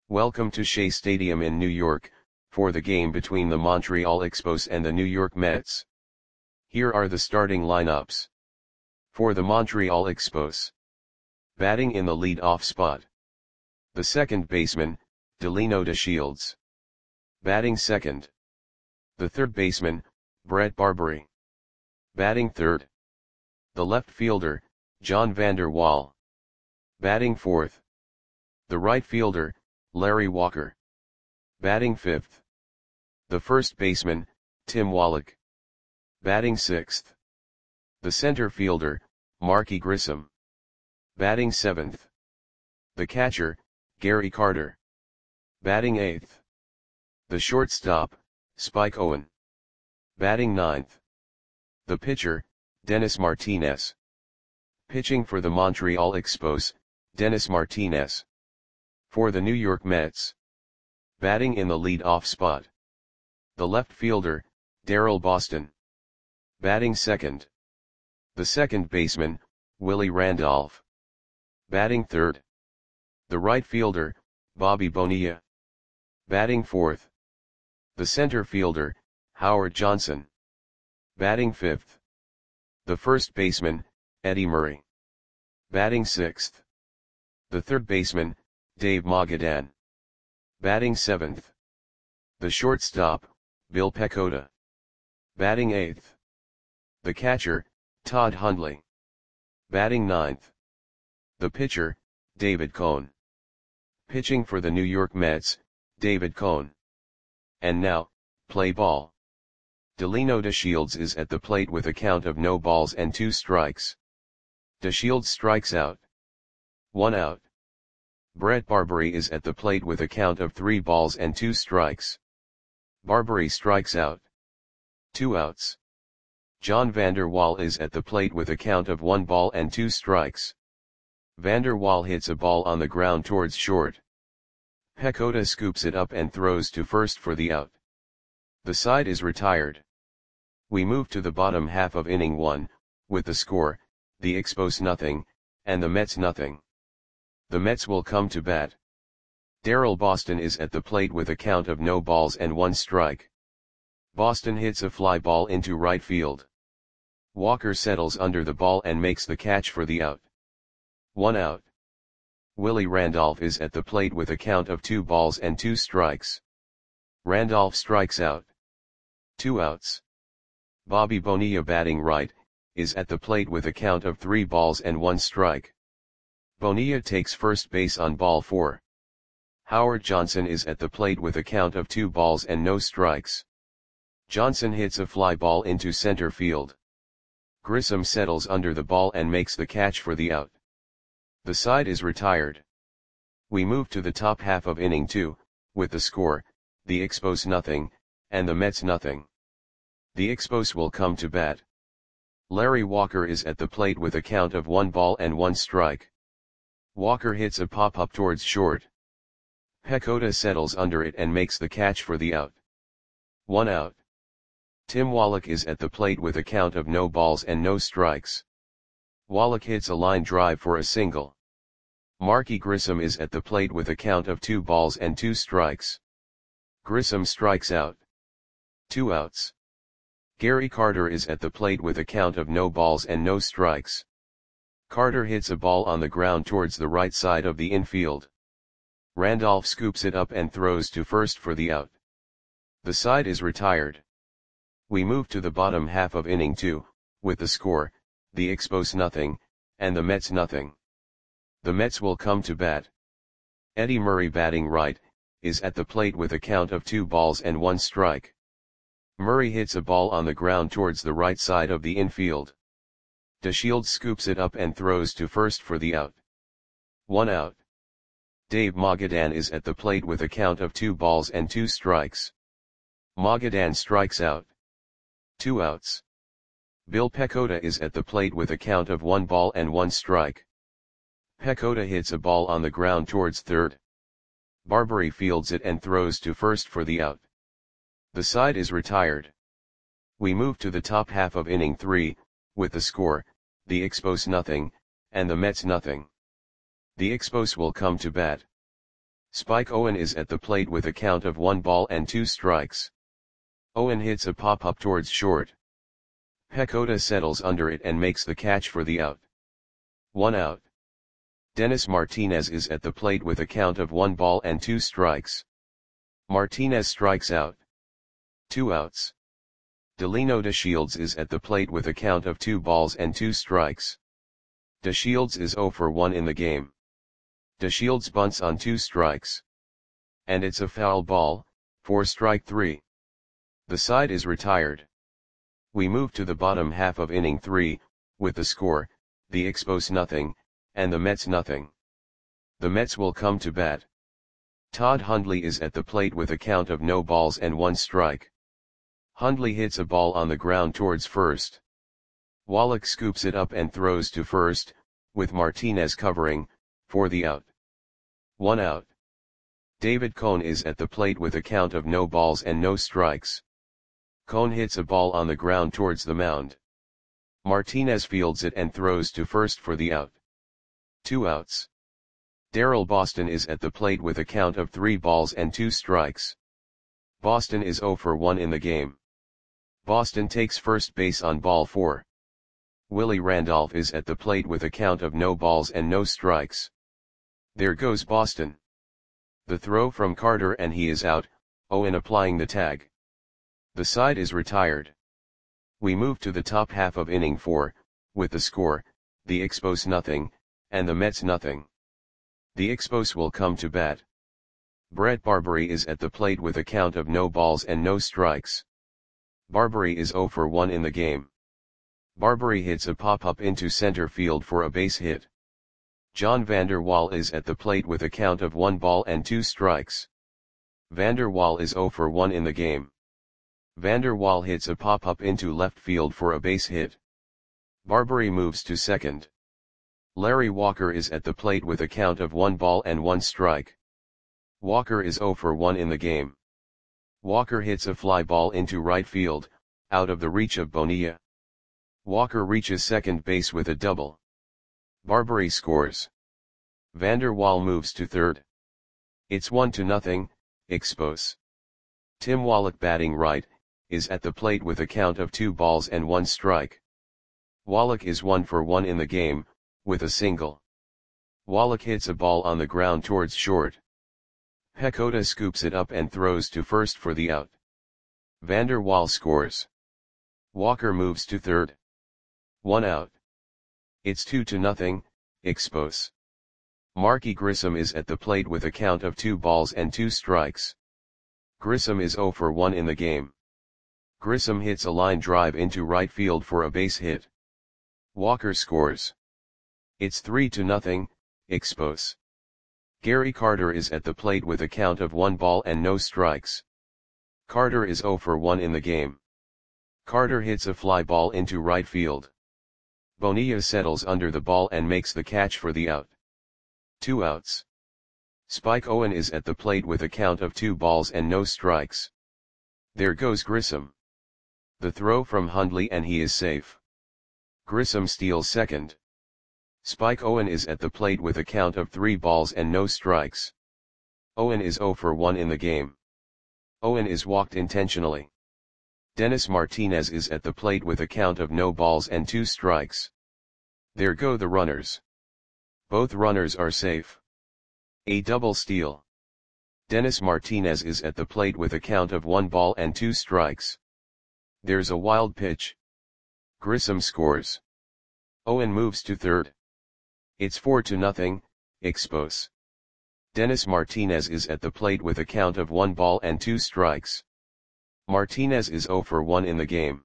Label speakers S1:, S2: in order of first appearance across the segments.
S1: Welcome to Shea Stadium in New York, for the game between the Montreal Expos and the New York Mets. Here are the starting lineups. For the Montreal Expos. Batting in the lead-off spot. The second baseman, Delino DeShields. Batting second. The third baseman, Brett Barbary. Batting third. The left fielder, John Vander Wal. Batting fourth. The right fielder, Larry Walker. Batting fifth. The first baseman, Tim Wallach. Batting sixth. The center fielder, Marky Grissom. Batting seventh. The catcher, Gary Carter. Batting eighth. The shortstop, Spike Owen. Batting ninth. The pitcher, Dennis Martinez. Pitching for the Montreal Expos, Dennis Martinez. For the New York Mets. Batting in the lead-off spot. The left fielder, Daryl Boston. Batting second. The second baseman, Willie Randolph. Batting third. The right fielder, Bobby Bonilla. Batting fourth. The center fielder, Howard Johnson. Batting fifth. The first baseman, Eddie Murray. Batting sixth. The third baseman, Dave Magadan. Batting seventh. The shortstop, Bill Pecota. Batting eighth. The catcher, Todd Hundley. Batting ninth. The pitcher, David Cone. Pitching for the New York Mets, David Cone. And now, play ball. Delino DeShields is at the plate with a count of no balls and 2 strikes. DeShields strikes out. 1 out. Brett Barbary is at the plate with a count of 3 balls and 2 strikes. Barbary strikes out. 2 outs. John Vander Wal is at the plate with a count of 1 ball and 2 strikes. Vander Wal hits a ball on the ground towards short. Pecota scoops it up and throws to first for the out. The side is retired. We move to the bottom half of inning 1, with the score, the Expos nothing, and the Mets nothing. The Mets will come to bat. Daryl Boston is at the plate with a count of no balls and 1 strike. Boston hits a fly ball into right field. Walker settles under the ball and makes the catch for the out. 1 out. Willie Randolph is at the plate with a count of 2 balls and 2 strikes. Randolph strikes out. 2 outs. Bobby Bonilla, batting right, is at the plate with a count of 3 balls and 1 strike. Bonilla takes first base on ball 4. Howard Johnson is at the plate with a count of 2 balls and no strikes. Johnson hits a fly ball into center field. Grissom settles under the ball and makes the catch for the out. The side is retired. We move to the top half of inning 2, with the score, the Expos nothing, and the Mets nothing. The Expos will come to bat. Larry Walker is at the plate with a count of 1 ball and 1 strike. Walker hits a pop-up towards short. Pecota settles under it and makes the catch for the out. 1 out. Tim Wallach is at the plate with a count of no balls and no strikes. Wallach hits a line drive for a single. Marky Grissom is at the plate with a count of 2 balls and 2 strikes. Grissom strikes out. 2 outs. Gary Carter is at the plate with a count of no balls and no strikes. Carter hits a ball on the ground towards the right side of the infield. Randolph scoops it up and throws to first for the out. The side is retired. We move to the bottom half of inning 2, with the score, the Expos nothing, and the Mets nothing. The Mets will come to bat. Eddie Murray, batting right, is at the plate with a count of 2 balls and 1 strike. Murray hits a ball on the ground towards the right side of the infield. DeShields scoops it up and throws to first for the out. 1 out. Dave Magadan is at the plate with a count of 2 balls and 2 strikes. Magadan strikes out. 2 outs. Bill Pecota is at the plate with a count of 1 ball and 1 strike. Pecota hits a ball on the ground towards third. Barbary fields it and throws to first for the out. The side is retired. We move to the top half of inning 3, with the score, the Expos nothing, and the Mets nothing. The Expos will come to bat. Spike Owen is at the plate with a count of 1 ball and 2 strikes. Owen hits a pop-up towards short. PECOTA settles under it and makes the catch for the out. 1 out. Dennis Martinez is at the plate with a count of 1 ball and 2 strikes. Martinez strikes out. 2 outs. Delino DeShields is at the plate with a count of 2 balls and 2 strikes. DeShields is 0 for 1 in the game. DeShields bunts on 2 strikes. And it's a foul ball, for strike 3. The side is retired. We move to the bottom half of inning 3, with the score, the Expos nothing, and the Mets nothing. The Mets will come to bat. Todd Hundley is at the plate with a count of no balls and 1 strike. Hundley hits a ball on the ground towards first. Wallach scoops it up and throws to first, with Martinez covering, for the out. 1 out. David Cone is at the plate with a count of no balls and no strikes. Cone hits a ball on the ground towards the mound. Martinez fields it and throws to first for the out. 2 outs. Darrell Boston is at the plate with a count of 3 balls and 2 strikes. Boston is 0 for 1 in the game. Boston takes first base on ball 4. Willie Randolph is at the plate with a count of no balls and no strikes. There goes Boston. The throw from Carter and he is out, Owen applying the tag. The side is retired. We move to the top half of inning 4, with the score, the Expos nothing, and the Mets nothing. The Expos will come to bat. Brett Barbary is at the plate with a count of no balls and no strikes. Barbary is 0 for 1 in the game. Barbary hits a pop-up into center field for a base hit. John Vander Wal is at the plate with a count of 1 ball and 2 strikes. Vander Wal is 0 for 1 in the game. Vander Wal hits a pop-up into left field for a base hit. Barbary moves to second. Larry Walker is at the plate with a count of 1 ball and 1 strike. Walker is 0 for 1 in the game. Walker hits a fly ball into right field, out of the reach of Bonilla. Walker reaches second base with a double. Barbary scores. Vander Wal moves to third. It's 1-0, Expos. Tim Wallach batting right, is at the plate with a count of 2 balls and 1 strike. Wallach is 1 for 1 in the game, with a single. Wallach hits a ball on the ground towards short. PECOTA scoops it up and throws to first for the out. Vander Wal scores. Walker moves to third. 1 out. It's 2-0, Expos. Marky Grissom is at the plate with a count of 2 balls and 2 strikes. Grissom is 0 for 1 in the game. Grissom hits a line drive into right field for a base hit. Walker scores. It's 3-0, Expos. Gary Carter is at the plate with a count of 1 ball and no strikes. Carter is 0 for 1 in the game. Carter hits a fly ball into right field. Bonilla settles under the ball and makes the catch for the out. 2 outs. Spike Owen is at the plate with a count of 2 balls and no strikes. There goes Grissom. The throw from Hundley and he is safe. Grissom steals second. Spike Owen is at the plate with a count of 3 balls and no strikes. Owen is 0 for 1 in the game. Owen is walked intentionally. Dennis Martinez is at the plate with a count of no balls and 2 strikes. There go the runners. Both runners are safe. A double steal. Dennis Martinez is at the plate with a count of 1 ball and 2 strikes. There's a wild pitch. Grissom scores. Owen moves to third. It's 4-0, Expos. Dennis Martinez is at the plate with a count of 1 ball and 2 strikes. Martinez is 0 for 1 in the game.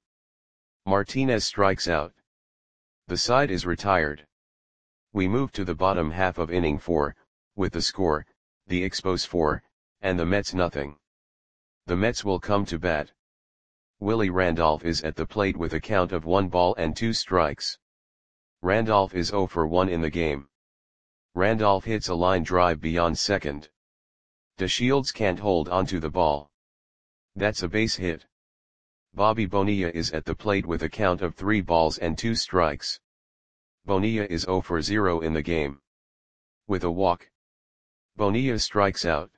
S1: Martinez strikes out. The side is retired. We move to the bottom half of inning 4, with the score, the Expos 4, and the Mets nothing. The Mets will come to bat. Willie Randolph is at the plate with a count of 1 ball and 2 strikes. Randolph is 0 for 1 in the game. Randolph hits a line drive beyond second. DeShields can't hold onto the ball. That's a base hit. Bobby Bonilla is at the plate with a count of 3 balls and 2 strikes. Bonilla is 0 for 0 in the game. With a walk. Bonilla strikes out.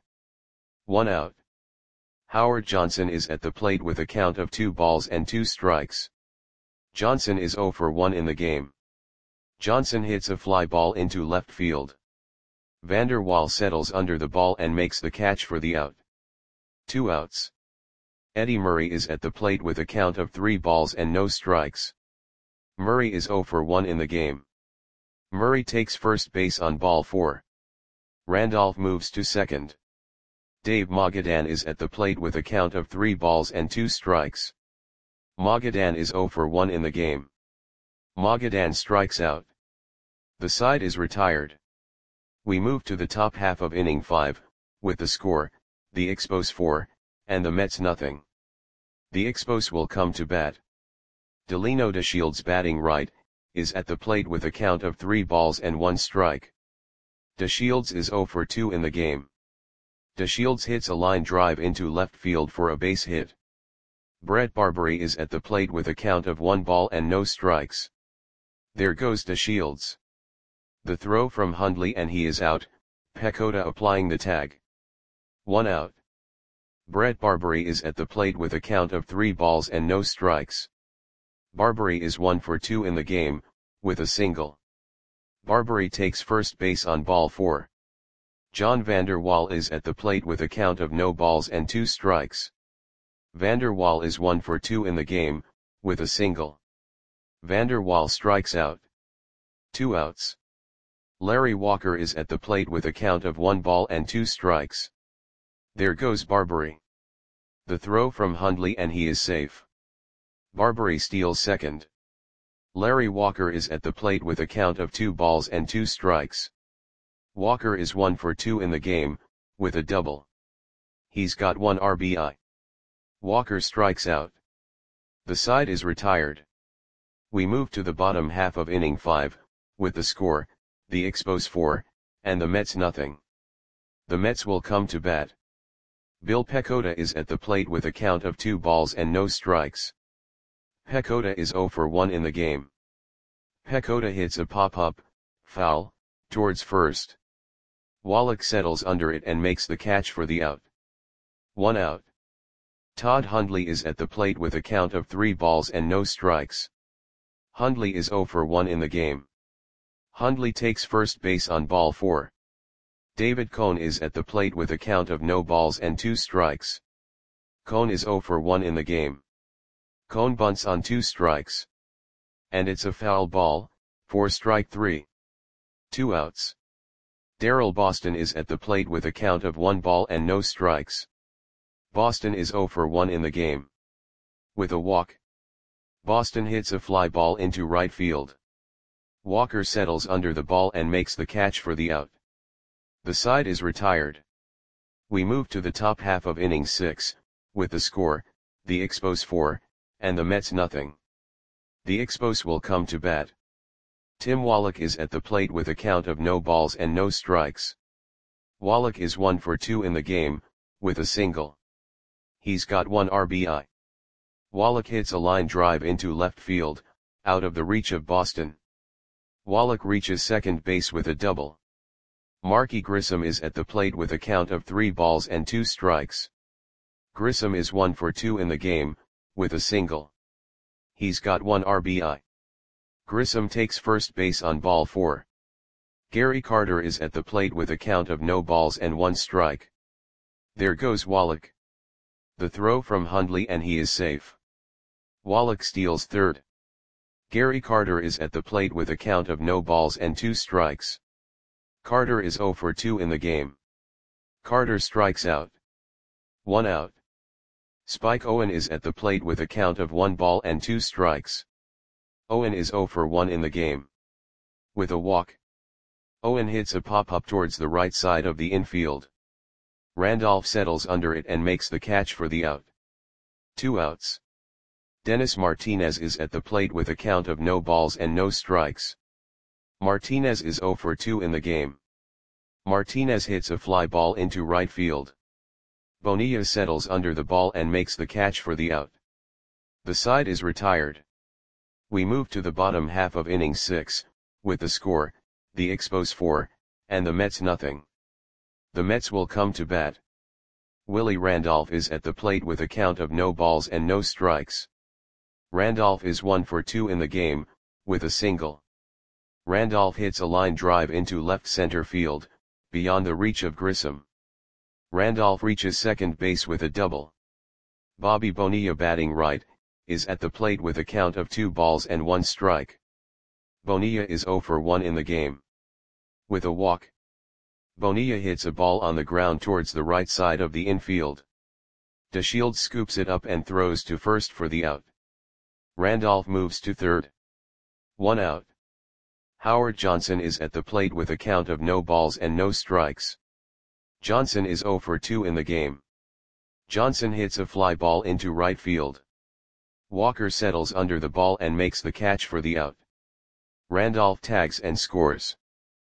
S1: 1 out. Howard Johnson is at the plate with a count of 2 balls and 2 strikes. Johnson is 0 for 1 in the game. Johnson hits a fly ball into left field. Vander Waal settles under the ball and makes the catch for the out. 2 outs. Eddie Murray is at the plate with a count of 3 balls and no strikes. Murray is 0 for 1 in the game. Murray takes first base on ball 4. Randolph moves to second. Dave Magadan is at the plate with a count of 3 balls and 2 strikes. Magadan is 0 for 1 in the game. Magadan strikes out. The side is retired. We move to the top half of inning 5, with the score, the Expos 4, and the Mets nothing. The Expos will come to bat. Delino DeShields, batting right, is at the plate with a count of 3 balls and 1 strike. DeShields is 0 for 2 in the game. DeShields hits a line drive into left field for a base hit. Brett Barbary is at the plate with a count of 1 ball and no strikes. There goes DeShields. The throw from Hundley and he is out, Pecota applying the tag. 1 out. Brett Barbary is at the plate with a count of 3 balls and no strikes. Barbary is 1 for 2 in the game, with a single. Barbary takes first base on ball 4. John Vander Waal is at the plate with a count of no balls and 2 strikes. Vander Waal is 1 for 2 in the game, with a single. Vander Waal strikes out. 2 outs. Larry Walker is at the plate with a count of 1 ball and 2 strikes. There goes Barbary. The throw from Hundley and he is safe. Barbary steals second. Larry Walker is at the plate with a count of 2 balls and 2 strikes. Walker is 1 for 2 in the game, with a double. He's got 1 RBI. Walker strikes out. The side is retired. We move to the bottom half of inning 5, with the score, the Expos 4, and the Mets nothing. The Mets will come to bat. Bill Pecota is at the plate with a count of 2 balls and no strikes. Pecota is 0 for 1 in the game. Pecota hits a pop-up, foul, towards first. Wallach settles under it and makes the catch for the out. 1 out. Todd Hundley is at the plate with a count of 3 balls and no strikes. Hundley is 0 for 1 in the game. Hundley takes first base on ball 4. David Cone is at the plate with a count of no balls and 2 strikes. Cone is 0 for 1 in the game. Cone bunts on 2 strikes. And it's a foul ball, for strike 3. 2 outs. Darrell Boston is at the plate with a count of 1 ball and no strikes. Boston is 0 for 1 in the game. With a walk. Boston hits a fly ball into right field. Walker settles under the ball and makes the catch for the out. The side is retired. We move to the top half of inning 6, with the score, the Expos 4, and the Mets nothing. The Expos will come to bat. Tim Wallach is at the plate with a count of no balls and no strikes. Wallach is 1 for 2 in the game, with a single. He's got 1 RBI. Wallach hits a line drive into left field, out of the reach of Boston. Wallach reaches second base with a double. Marky Grissom is at the plate with a count of 3 balls and 2 strikes. Grissom is 1 for 2 in the game, with a single. He's got 1 RBI. Grissom takes first base on ball 4. Gary Carter is at the plate with a count of no balls and 1 strike. There goes Wallach. The throw from Hundley and he is safe. Wallach steals third. Gary Carter is at the plate with a count of no balls and 2 strikes. Carter is 0 for 2 in the game. Carter strikes out. 1 out. Spike Owen is at the plate with a count of 1 ball and 2 strikes. Owen is 0 for 1 in the game. With a walk. Owen hits a pop-up towards the right side of the infield. Randolph settles under it and makes the catch for the out. 2 outs. Dennis Martinez is at the plate with a count of no balls and no strikes. Martinez is 0 for 2 in the game. Martinez hits a fly ball into right field. Bonilla settles under the ball and makes the catch for the out. The side is retired. We move to the bottom half of inning 6, with the score, the Expos 4, and the Mets nothing. The Mets will come to bat. Willie Randolph is at the plate with a count of no balls and no strikes. Randolph is 1 for 2 in the game, with a single. Randolph hits a line drive into left center field, beyond the reach of Grissom. Randolph reaches second base with a double. Bobby Bonilla, batting right, is at the plate with a count of 2 balls and 1 strike. Bonilla is 0 for 1 in the game. With a walk. Bonilla hits a ball on the ground towards the right side of the infield. DeShields scoops it up and throws to first for the out. Randolph moves to third. 1 out. Howard Johnson is at the plate with a count of no balls and no strikes. Johnson is 0 for 2 in the game. Johnson hits a fly ball into right field. Walker settles under the ball and makes the catch for the out. Randolph tags and scores.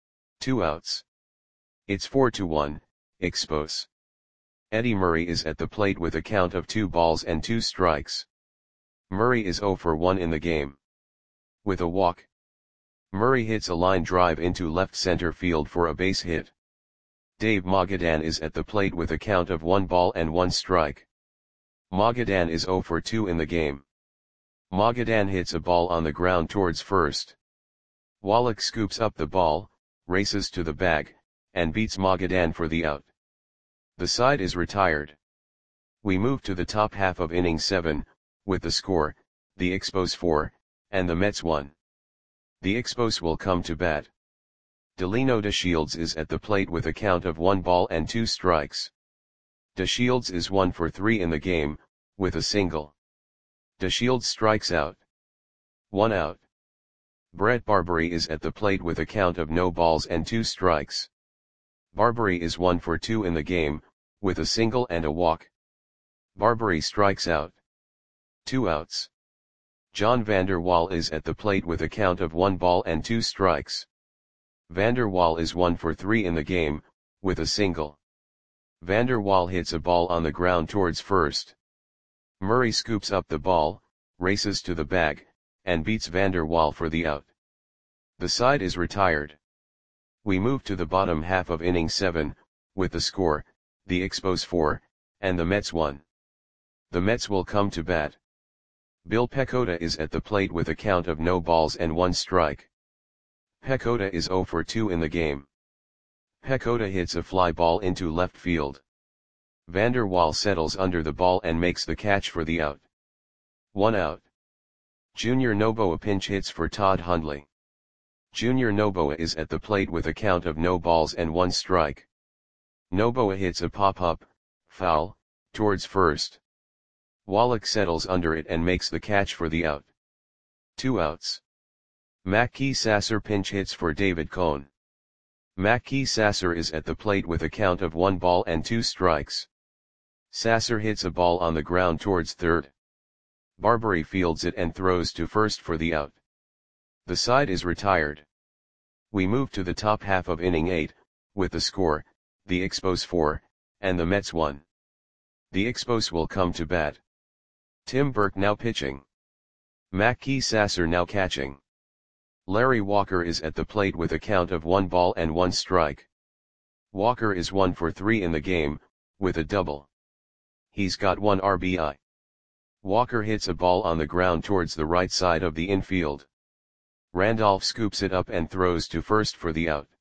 S1: 2 outs. It's 4-1, Expos. Eddie Murray is at the plate with a count of 2 balls and 2 strikes. Murray is 0 for 1 in the game. With a walk. Murray hits a line drive into left center field for a base hit. Dave Magadan is at the plate with a count of 1 ball and 1 strike. Magadan is 0 for 2 in the game. Magadan hits a ball on the ground towards first. Wallach scoops up the ball, races to the bag, and beats Magadan for the out. The side is retired. We move to the top half of inning 7, with the score, the Expos 4, and the Mets 1. The Expos will come to bat. Delino DeShields is at the plate with a count of 1 ball and 2 strikes. DeShields is 1 for 3 in the game, with a single. DeShields strikes out. 1 out. Brett Barbary is at the plate with a count of no balls and 2 strikes. Barbary is 1 for 2 in the game, with a single and a walk. Barbary strikes out. 2 outs. John Vander Wal is at the plate with a count of 1 ball and 2 strikes. Vander Wal is 1 for 3 in the game, with a single. Vander Wal hits a ball on the ground towards first. Murray scoops up the ball, races to the bag, and beats Vander Wal for the out. The side is retired. We move to the bottom half of inning 7, with the score, the Expos 4, and the Mets 1. The Mets will come to bat. Bill Pecota is at the plate with a count of no balls and 1 strike. Pecota is 0 for 2 in the game. Pecota hits a fly ball into left field. Vander Wal settles under the ball and makes the catch for the out. 1 out. Junior Noboa pinch hits for Todd Hundley. Junior Noboa is at the plate with a count of no balls and 1 strike. Noboa hits a pop-up, foul, towards first. Wallach settles under it and makes the catch for the out. 2 outs. Mackey Sasser pinch hits for David Cone. Mackey Sasser is at the plate with a count of 1 ball and 2 strikes. Sasser hits a ball on the ground towards third. Barbary fields it and throws to first for the out. The side is retired. We move to the top half of inning 8, with the score, the Expos 4, and the Mets 1. The Expos will come to bat. Tim Burke now pitching. Mackey Sasser now catching. Larry Walker is at the plate with a count of 1 ball and 1 strike. Walker is 1 for 3 in the game, with a double. He's got 1 RBI. Walker hits a ball on the ground towards the right side of the infield. Randolph scoops it up and throws to first for the out.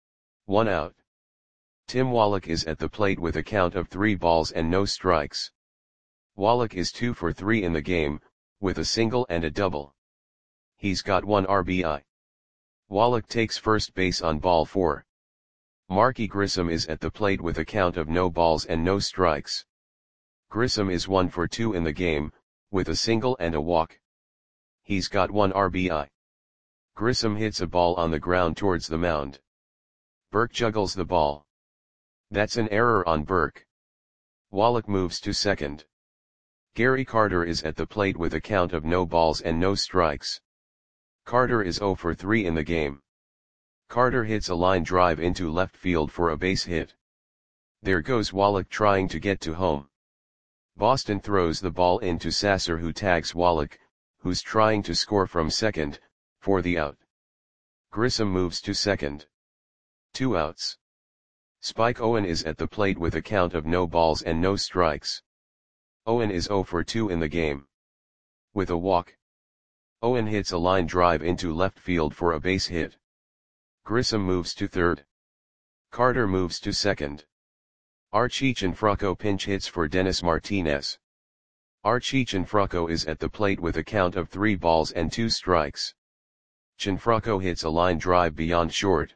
S1: 1 out. Tim Wallach is at the plate with a count of 3 balls and no strikes. Wallach is 2 for 3 in the game, with a single and a double. He's got 1 RBI. Wallach takes first base on ball 4. Marky Grissom is at the plate with a count of no balls and no strikes. Grissom is 1 for 2 in the game, with a single and a walk. He's got 1 RBI. Grissom hits a ball on the ground towards the mound. Burke juggles the ball. That's an error on Burke. Wallach moves to second. Gary Carter is at the plate with a count of no balls and no strikes. Carter is 0 for 3 in the game. Carter hits a line drive into left field for a base hit. There goes Wallach trying to get to home. Boston throws the ball into Sasser, who tags Wallach, who's trying to score from second, for the out. Grissom moves to second. 2 outs. Spike Owen is at the plate with a count of no balls and no strikes. Owen is 0 for 2 in the game. With a walk, Owen hits a line drive into left field for a base hit. Grissom moves to third. Carter moves to second. Archie Cianfrocco pinch hits for Dennis Martinez. Archie Cianfrocco is at the plate with a count of 3 balls and 2 strikes. Cianfrocco hits a line drive beyond short.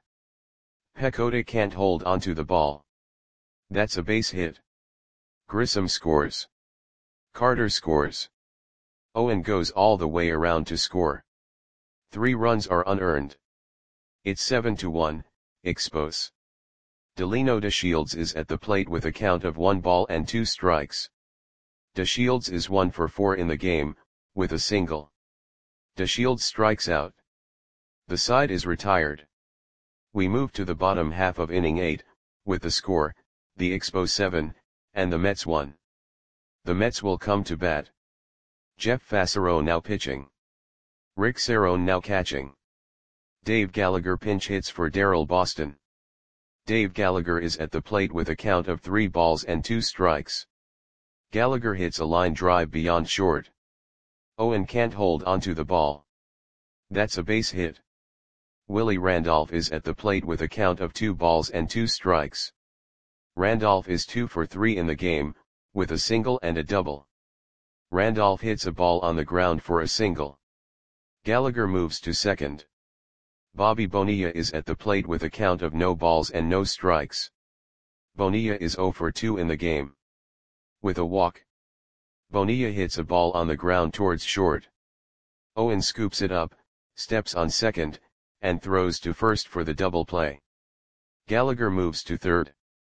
S1: Pecota can't hold onto the ball. That's a base hit. Grissom scores. Carter scores. Owen goes all the way around to score. 3 runs are unearned. It's 7-1, Expos. Delino DeShields is at the plate with a count of 1 ball and 2 strikes. DeShields is 1 for 4 in the game, with a single. DeShields strikes out. The side is retired. We move to the bottom half of inning 8, with the score, the Expos 7, and the Mets 1. The Mets will come to bat. Jeff Fassero now pitching. Rick Cerone now catching. Dave Gallagher pinch hits for Darryl Boston. Dave Gallagher is at the plate with a count of 3 balls and 2 strikes. Gallagher hits a line drive beyond short. Owen can't hold onto the ball. That's a base hit. Willie Randolph is at the plate with a count of 2 balls and 2 strikes. Randolph is 2 for 3 in the game, with a single and a double. Randolph hits a ball on the ground for a single. Gallagher moves to second. Bobby Bonilla is at the plate with a count of no balls and no strikes. Bonilla is 0 for 2 in the game. With a walk, Bonilla hits a ball on the ground towards short. Owen scoops it up, steps on second, and throws to first for the double play. Gallagher moves to third.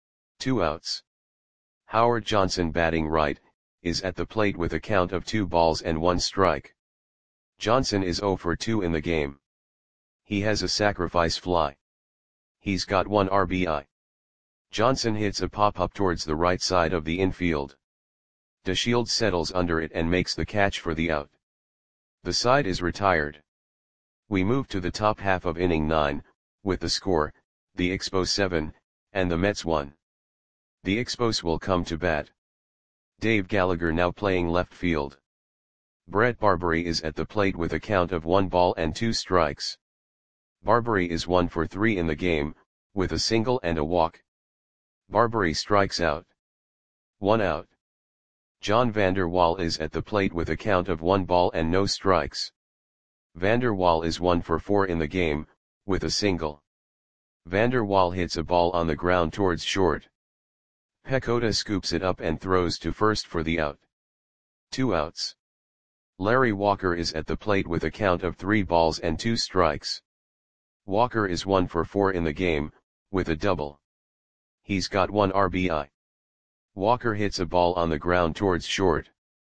S1: 2 outs. Howard Johnson, batting right, is at the plate with a count of 2 balls and 1 strike. Johnson is 0 for 2 in the game. He has a sacrifice fly. He's got 1 RBI. Johnson hits a pop-up towards the right side of the infield. DeShields settles under it and makes the catch for the out. The side is retired. We move to the top half of inning 9, with the score, the Expos 7, and the Mets 1. The Expos will come to bat. Dave Gallagher now playing left field. Brett Barbary is at the plate with a count of 1 ball and 2 strikes. Barbary is 1 for 3 in the game, with a single and a walk. Barbary strikes out. 1 out. John Vander Wal is at the plate with a count of 1 ball and no strikes. Vander Wal is 1 for 4 in the game, with a single. Vander Wal hits a ball on the ground towards short. Pecota scoops it up and throws to first for the out. 2 outs. Larry Walker is at the plate with a count of 3 balls and 2 strikes. Walker is 1 for 4 in the game, with a double. He's got 1 RBI. Walker hits a ball on the ground towards short.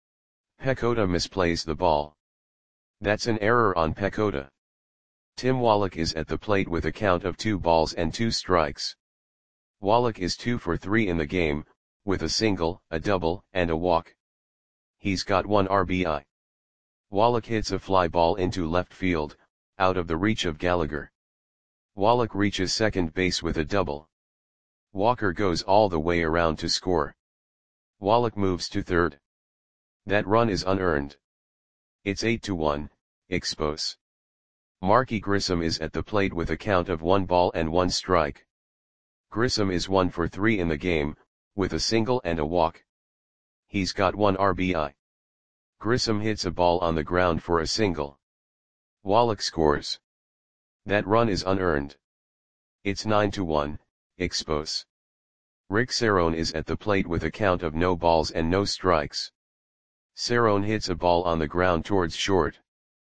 S1: Pecota misplays the ball. That's an error on Pecota. Tim Wallach is at the plate with a count of 2 balls and 2 strikes. Wallach is 2 for 3 in the game, with a single, a double, and a walk. He's got 1 RBI. Wallach hits a fly ball into left field, out of the reach of Gallagher. Wallach reaches second base with a double. Walker goes all the way around to score. Wallach moves to third. That run is unearned. It's 8-1, Expos. Marky Grissom is at the plate with a count of 1 ball and 1 strike. Grissom is 1 for 3 in the game, with a single and a walk. He's got 1 RBI. Grissom hits a ball on the ground for a single. Wallach scores. That run is unearned. It's 9-1, Expos. Rick Cerone is at the plate with a count of no balls and no strikes. Cerone hits a ball on the ground towards short.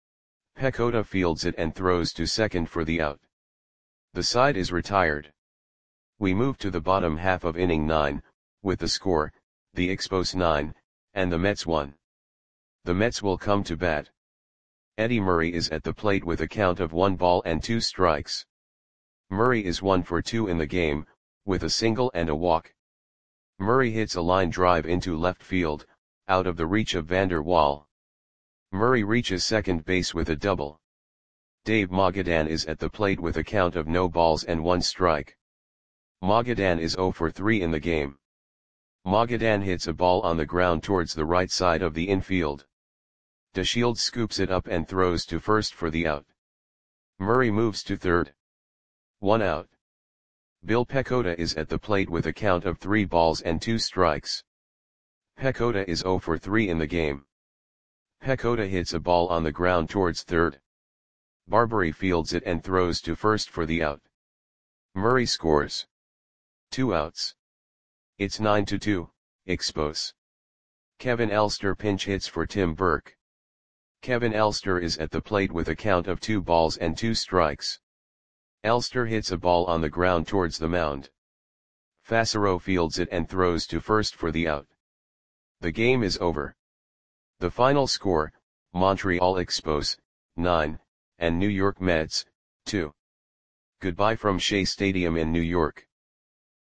S1: Pecota fields it and throws to second for the out. The side is retired. We move to the bottom half of inning 9, with the score, the Expos 9, and the Mets 1. The Mets will come to bat. Eddie Murray is at the plate with a count of 1 ball and 2 strikes. Murray is 1 for 2 in the game, with a single and a walk. Murray hits a line drive into left field, out of the reach of Vander Wal. Murray reaches second base with a double. Dave Magadan is at the plate with a count of no balls and 1 strike. Magadan is 0 for 3 in the game. Magadan hits a ball on the ground towards the right side of the infield. DeShields scoops it up and throws to first for the out. Murray moves to third. 1 out. Bill Pecota is at the plate with a count of 3 balls and 2 strikes. Pecota is 0 for 3 in the game. Pecota hits a ball on the ground towards third. Barbary fields it and throws to first for the out. Murray scores. 2 outs. It's 9-2, Expos. Kevin Elster pinch hits for Tim Burke. Kevin Elster is at the plate with a count of 2 balls and 2 strikes. Elster hits a ball on the ground towards the mound. Fassero fields it and throws to first for the out. The game is over. The final score, Montreal Expos, 9, and New York Mets, 2. Goodbye from Shea Stadium in New York.